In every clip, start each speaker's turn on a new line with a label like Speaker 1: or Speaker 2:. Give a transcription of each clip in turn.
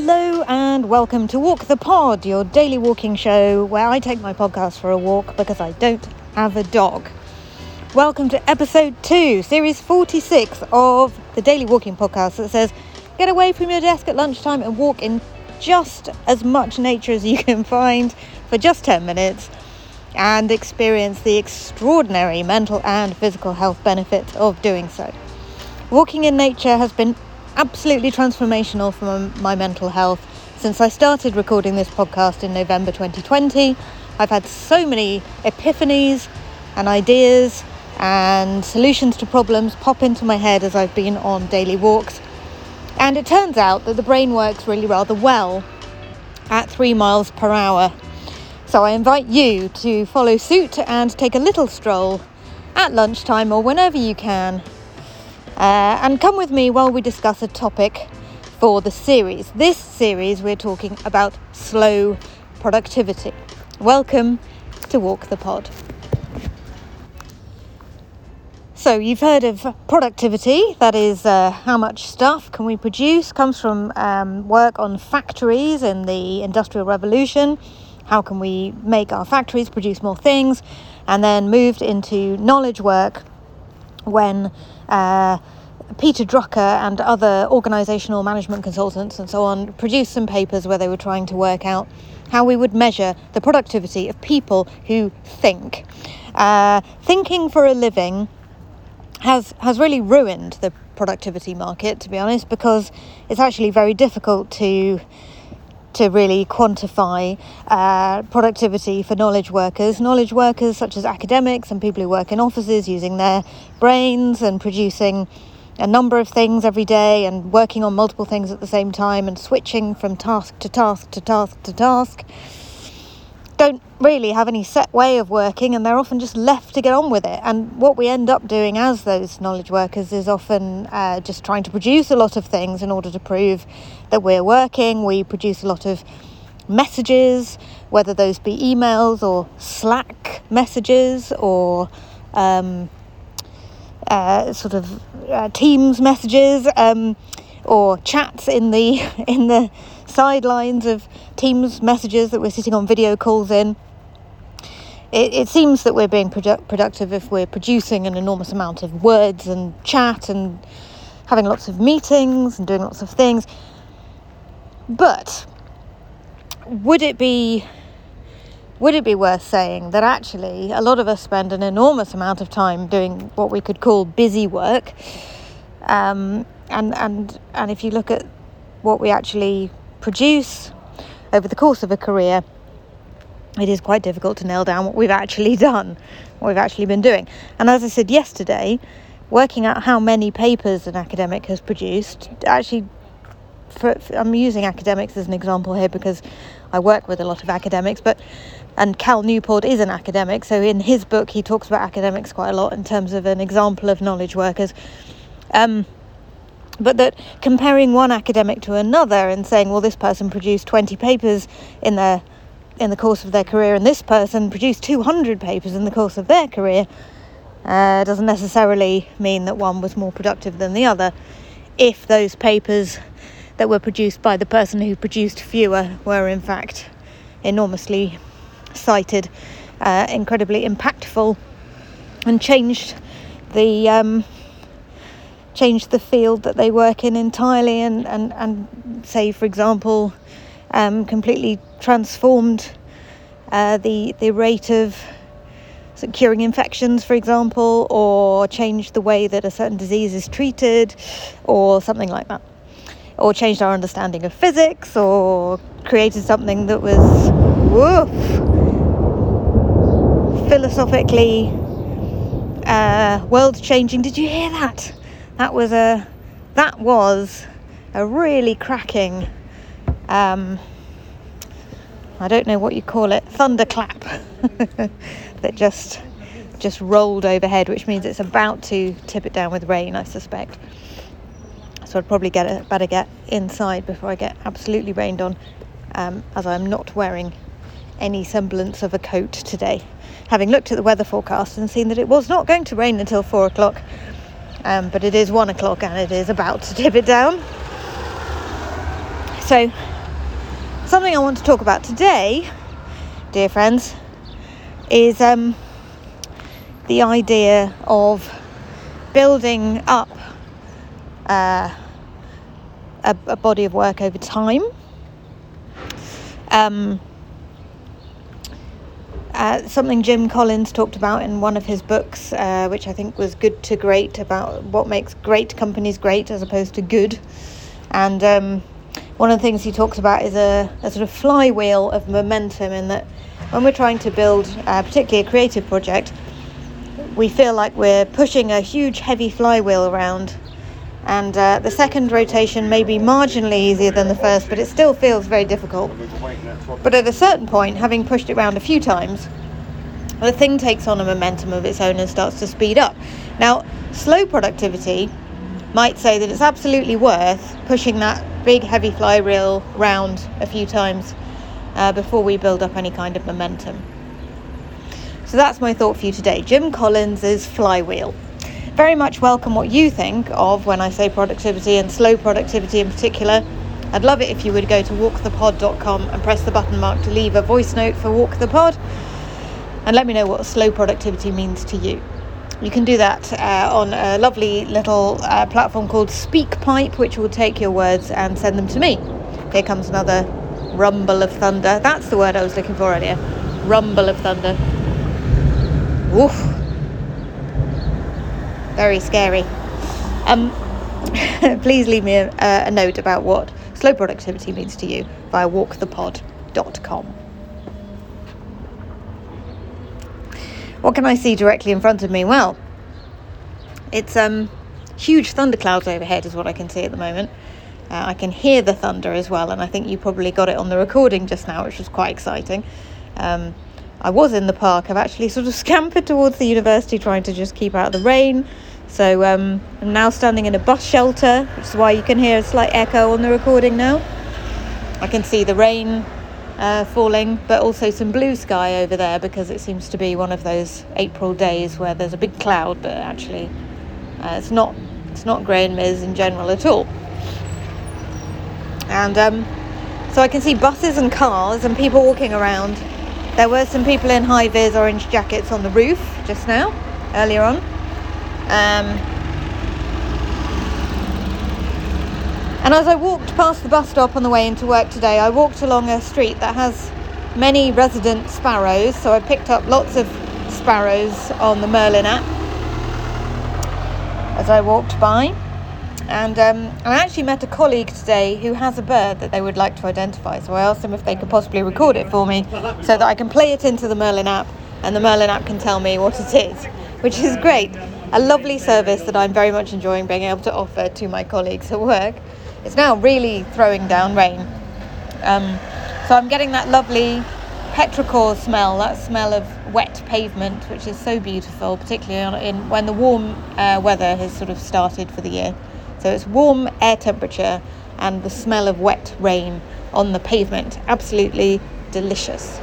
Speaker 1: Hello and welcome to Walk the Pod, your daily walking show where I take my podcast for a walk because I don't have a dog. Welcome to episode 2, series 46 of the Daily Walking Podcast that says, get away from your desk at lunchtime and walk in just as much nature as you can find for just 10 minutes and experience the extraordinary mental and physical health benefits of doing so. Walking in nature has been absolutely transformational for my mental health since I started recording this podcast in November 2020. I've had so many epiphanies and ideas and solutions to problems pop into my head as I've been on daily walks. And it turns out that the brain works really rather well at 3 miles per hour. So I invite you to follow suit and take a little stroll at lunchtime or whenever you can. And come with me while we discuss a topic for the series. This series we're talking about slow productivity. Welcome to Walk the Pod. So you've heard of productivity, that is how much stuff can we produce, comes from work on factories in the Industrial Revolution. How can we make our factories produce more things? And then moved into knowledge work when Peter Drucker and other organisational management consultants and so on produced some papers where they were trying to work out how we would measure the productivity of people who think. Thinking for a living has really ruined the productivity market, to be honest, because it's actually very difficult to really quantify productivity for knowledge workers. Knowledge workers such as academics and people who work in offices using their brains and producing a number of things every day and working on multiple things at the same time and switching from task to task to task to task don't really have any set way of working, and they're often just left to get on with it. And what we end up doing as those knowledge workers is often just trying to produce a lot of things in order to prove that we're working. We produce a lot of messages, whether those be emails or Slack messages or Teams messages or chats in the sidelines of Teams messages that we're sitting on video calls in. It seems that we're being productive if we're producing an enormous amount of words and chat and having lots of meetings and doing lots of things. But would it be worth saying that actually a lot of us spend an enormous amount of time doing what we could call busy work, and if you look at what we actually produce over the course of a career, it is quite difficult to nail down what we've actually done, what we've actually been doing. And as I said yesterday, working out how many papers an academic has produced, actually, I'm using academics as an example here because I work with a lot of academics, and Cal Newport is an academic, so in his book he talks about academics quite a lot in terms of an example of knowledge workers. But that comparing one academic to another and saying, well, this person produced 20 papers in the course of their career and this person produced 200 papers in the course of their career doesn't necessarily mean that one was more productive than the other, if those papers that were produced by the person who produced fewer were in fact enormously cited, incredibly impactful, and changed the field that they work in entirely, and say, for example, completely transformed the rate of curing infections, for example, or changed the way that a certain disease is treated, or something like that, or changed our understanding of physics, or created something that was philosophically world-changing. Did you hear that? That was a really cracking, I don't know what you call it, thunderclap that just rolled overhead, which means it's about to tip it down with rain, I suspect. So I'd probably better get inside before I get absolutely rained on, as I'm not wearing any semblance of a coat today, having looked at the weather forecast and seen that it was not going to rain until 4 o'clock. But it is 1 o'clock and it is about to tip it down. So Something I want to talk about today, dear friends, is the idea of building up a body of work over time. Something Jim Collins talked about in one of his books, which I think was Good to Great, about what makes great companies great as opposed to good. And one of the things he talks about is a sort of flywheel of momentum, in that when we're trying to build particularly a creative project, we feel like we're pushing a huge heavy flywheel around, and the second rotation may be marginally easier than the first, but it still feels very difficult. But at a certain point, having pushed it around a few times, the thing takes on a momentum of its own and starts to speed up. Now, slow productivity might say that it's absolutely worth pushing that big heavy flywheel round a few times before we build up any kind of momentum. So that's my thought for you today. Jim Collins' flywheel. Very much welcome what you think of when I say productivity, and slow productivity in particular. I'd love it if you would go to walkthepod.com and press the button mark to leave a voice note for Walk the Pod, and let me know what slow productivity means to you. You can do that on a lovely little platform called SpeakPipe, which will take your words and send them to me. Here comes another rumble of thunder. That's the word I was looking for earlier. Rumble of thunder. Woof. Very scary. Please leave me a note about what slow productivity means to you via walkthepod.com. What can I see directly in front of me? Well, it's huge thunderclouds overhead is what I can see at the moment. I can hear the thunder as well, and I think you probably got it on the recording just now, which was quite exciting. I was in the park. I've actually sort of scampered towards the university trying to just keep out of the rain. So I'm now standing in a bus shelter, which is why you can hear a slight echo on the recording now. I can see the rain falling, but also some blue sky over there, because it seems to be one of those April days where there's a big cloud, but actually it's not grey and miz in general at all. And so I can see buses and cars and people walking around. There were some people in high-vis orange jackets on the roof just now, earlier on. And as I walked past the bus stop on the way into work today, I walked along a street that has many resident sparrows, so I picked up lots of sparrows on the Merlin app as I walked by. And I actually met a colleague today who has a bird that they would like to identify, so I asked them if they could possibly record it for me so that I can play it into the Merlin app, and the Merlin app can tell me what it is, which is great. A lovely service that I'm very much enjoying being able to offer to my colleagues at work. It's now really throwing down rain, so I'm getting that lovely petrichor smell, that smell of wet pavement, which is so beautiful, particularly when the warm weather has sort of started for the year. So it's warm air temperature and the smell of wet rain on the pavement. Absolutely delicious.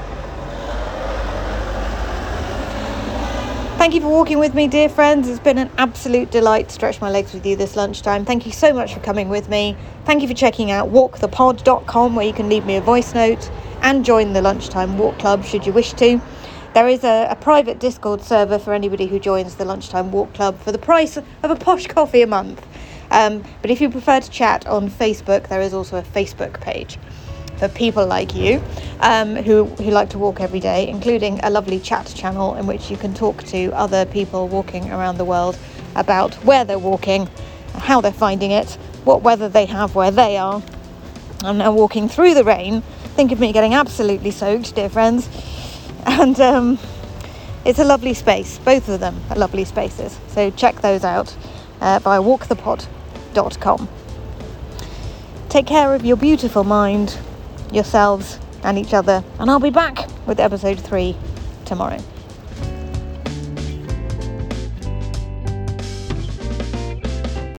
Speaker 1: Thank you for walking with me, dear friends. It's been an absolute delight to stretch my legs with you this lunchtime. Thank you so much for coming with me. Thank you for checking out walkthepod.com, where you can leave me a voice note and join the Lunchtime Walk Club should you wish to. There is a private Discord server for anybody who joins the Lunchtime Walk Club for the price of a posh coffee a month. But if you prefer to chat on Facebook, there is also a Facebook page for people like you who like to walk every day, including a lovely chat channel in which you can talk to other people walking around the world about where they're walking, how they're finding it, what weather they have where they are. I'm now walking through the rain. Think of me getting absolutely soaked, dear friends. And it's a lovely space. Both of them are lovely spaces. So check those out via walkthepod.com. Take care of your beautiful mind, yourselves and each other. And I'll be back with episode 3 tomorrow.